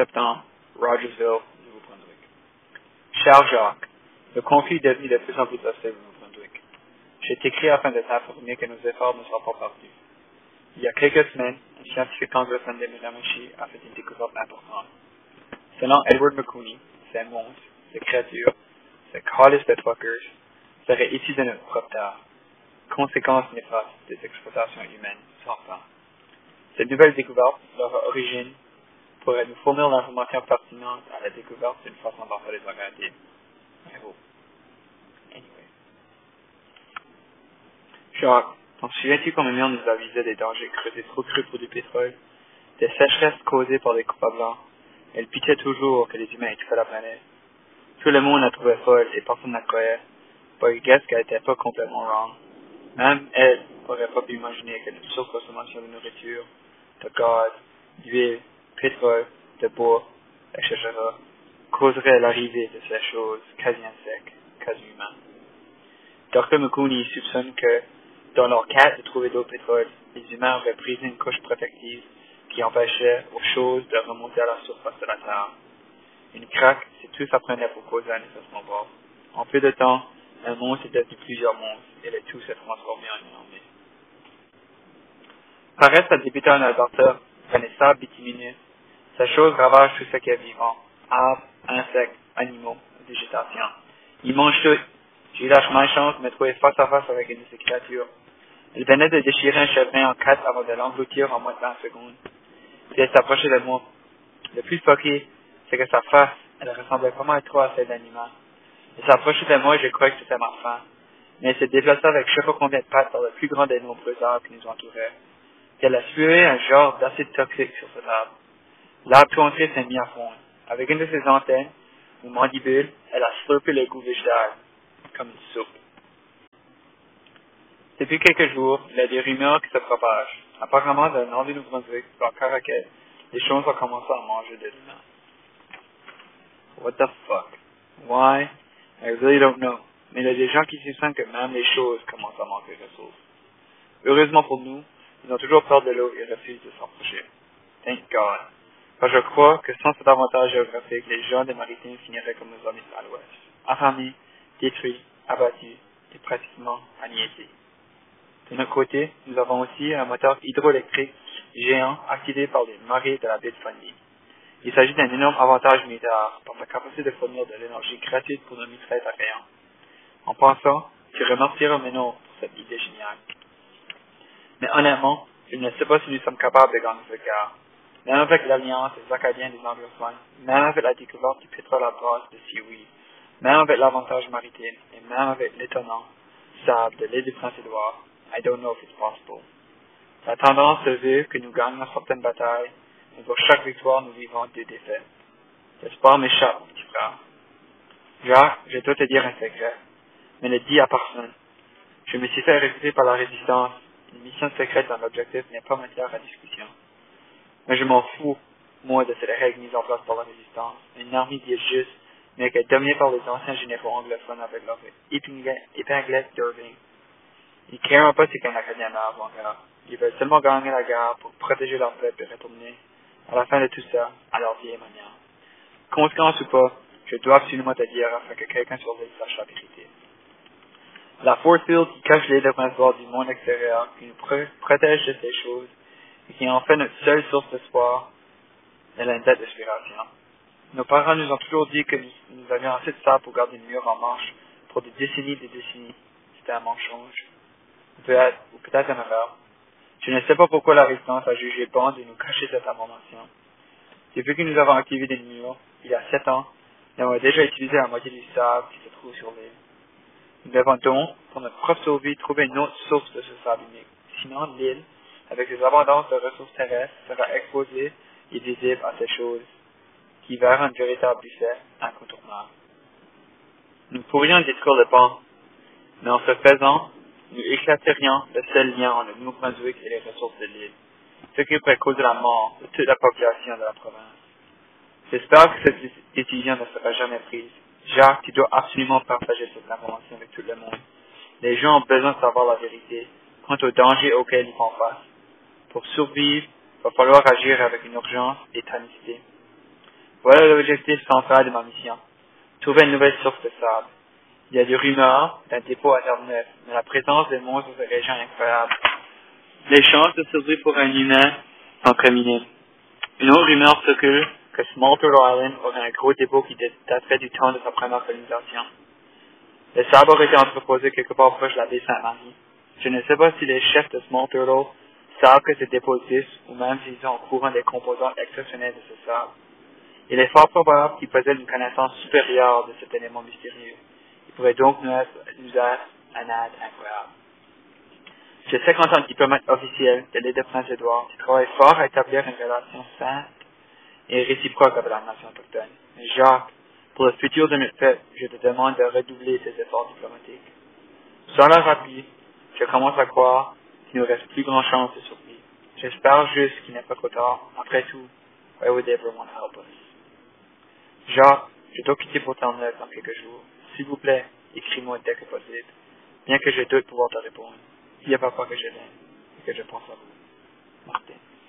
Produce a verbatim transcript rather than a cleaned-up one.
septembre, Rogersville, Nouveau-Brunswick. Cher Jacques, le conflit est devenu de plus en plus hostile au Nouveau-Brunswick. J'ai écrit afin de t'informer que nos efforts ne seront pas perdus. Il y a quelques semaines, un scientifique anglophone de Miramichi a fait une découverte importante. Selon Edward McCooney, ces monstres, ces créatures, ces calices de truckers seraient issus de notre propre terre. Conséquences néfastes des exploitations humaines sans fin. Cette nouvelle découverte, leur origine, pourrait nous fournir l'information pertinente à la découverte d'une façon dont ça les organiser. I hope. Anyway. Jacques, t'en souviens-tu comme nous nous avisait des dangers creusés trop crus pour du pétrole, des sécheresses causées par des coupes blancs? Elle pitchait toujours que les humains étouffaient la planète. Tout le monde la trouvait folle et personne ne la croyait. But I guess qu'elle n'était pas complètement wrong. Même elle n'aurait pas pu imaginer que notre surconsommation de nourriture, de gaz, d'huile, pétrole, de bois, et cetera causerait l'arrivée de ces choses quasi insectes, quasi humaines. docteur McCooney soupçonne que, dans leur quête de trouver d'autres pétrole, les humains auraient brisé une couche protective qui empêchait aux choses de remonter à la surface de la Terre. Une craque, c'est tout ça prenait pour causer un effet snowball. En peu de temps, un monstre est devenu plusieurs monstres et le tout s'est transformé en une armée. Paresse a débuté en Alberta, dans les sables bitumineux. Ces choses ravagent tout ce qui est vivant, arbres, insectes, animaux, végétation. Ils mangent tout. J'ai eu la malchance de me trouver face à face avec une de ces créatures. Elle venait de déchirer un chagrin en quatre avant de l'engloutir en moins de vingt secondes. Puis elle s'approchait de moi. Le plus fucké, c'est que sa face, elle ressemblait pas mal trop à celle d'animal. Elle s'approchait de moi et je croyais que c'était ma femme. Mais elle se déplaçait avec je sais pas combien de pattes par le plus grand des nombreux arbres qui nous entouraient. Puis elle a sué un genre d'acide toxique sur cet arbre. L'arbre tout entier s'est mis à fondre. Avec une de ses antennes, ou mandibules, elle a slurpé le goût végétal, comme une soupe. Depuis quelques jours, il y a des rumeurs qui se propagent. Apparemment, dans le nord du Nouveau-Brunswick, dans Caraquet, les choses ont commencé à manger de l'humain. What the fuck? Why? I really don't know. Mais il y a des gens qui soupçonnent que même les choses commencent à manquer de ressources. Heureusement pour nous, ils ont toujours peur de l'eau et refusent de s'approcher. Thank God. Parce que je crois que sans cet avantage géographique, les gens des maritimes finiraient comme nos amis à l'ouest. Affamés, détruits, abattus et pratiquement anéantis. De notre côté, nous avons aussi un moteur hydroélectrique géant activé par les marées de la baie de Fundy. Il s'agit d'un énorme avantage militaire par sa capacité de fournir de l'énergie gratuite pour nos mitraillettes à rayon. En pensant, je remercierai Ménor pour cette idée géniale. Mais honnêtement, je ne sais pas si nous sommes capables de gagner cette guerre. Même avec l'alliance des Acadiens et des anglophones, même avec la découverte du pétrole à base de seaweed, même avec l'avantage maritime, et même avec l'étonnant sable de l'île du Prince-Édouard, I don't know if it's possible. La tendance se veut que nous gagnons certaines batailles, mais pour chaque victoire, nous vivons deux défaites. L'espoir m'échappe, petit frère. Jacques, je dois te dire un secret, mais ne dis à personne. Je me suis fait recruter par la résistance. Une mission secrète dans l'objectif n'est pas matière à discussion. Mais je m'en fous, moi, de ces règles mises en place par la résistance. Une armée qui est juste, mais qui est dominée par les anciens généraux anglophones avec leur épinglette d'Irving. Ils ne craignent pas ce qu'un Acadien meurt avant guerre. Ils veulent seulement gagner la guerre pour protéger leur peuple et retourner, à la fin de tout ça, à leur vieille manière. Conséquence ou pas, je dois absolument te dire afin que quelqu'un surveille sache la vérité. La force field qui cache les défenseurs du monde extérieur, qui nous pro- protège de ces choses, et qui est en fait notre seule source d'espoir, est la dette d'inspiration. Nos parents nous ont toujours dit que nous, nous avions assez de sable pour garder le mur en marche pour des décennies et des décennies. C'était un mensonge. Peut-être, ou peut-être une erreur. Je ne sais pas pourquoi la résistance a jugé bon de nous cacher cette information. Depuis que nous avons activé des murs, il y a sept ans, nous avons déjà utilisé la moitié du sable qui se trouve sur l'île. Nous devons donc, pour notre propre survie, trouver une autre source de ce sable unique. Sinon, l'île, avec ses abondances de ressources terrestres, sera exposée et visible à ces choses, qui verront un véritable buffet incontournable. Nous pourrions détruire le pont, mais en ce faisant, nous éclaterions le seul lien entre le Nouveau-Brunswick et les ressources de l'île, ce qui pourrait causer la mort de toute la population de la province. J'espère que cette décision ne sera jamais prise. Jacques, tu dois absolument partager cette information avec tout le monde. Les gens ont besoin de savoir la vérité quant aux dangers auxquels ils font face. Pour survivre, il va falloir agir avec une urgence et ténacité. Voilà l'objectif central de ma mission. Trouver une nouvelle source de sable. Il y a des rumeurs d'un dépôt à Terre Neuve, mais la présence des monstres dans cette région est incroyable. Les chances de survie pour un humain sont très minimes. Une autre rumeur circule que Small Turtle Island aurait un gros dépôt qui daterait du temps de sa première colonisation. Le sable aurait été entreposé quelque part proche de la baie Sainte-Marie. Je ne sais pas si les chefs de Small Turtle savent que ce dépôt existe ou même s'ils sont au courant des composants exceptionnels de ce sable. Il est fort probable qu'ils possèdent une connaissance supérieure de cet élément mystérieux. Il pourrait donc nous être nous être un aide incroyable. Je sais qu'en tant que diplomate officiel de l'île de Prince-Édouard, tu travailles fort à établir une relation sainte et réciproque avec la nation autochtone. Mais Jacques, pour le futur de notre peuple, je te demande de redoubler tes efforts diplomatiques. Sans leur appui, je commence à croire qu'il ne reste plus grand chance de survie. J'espère juste qu'il n'est pas trop tard. Après tout, why would they ever want to help us? Jacques, je dois quitter pour Terre-Neuve dans quelques jours. S'il vous plaît, écris-moi dès que possible, bien que je doute pouvoir te répondre. Dis à papa que je l'aime et que je pense à vous. Martin.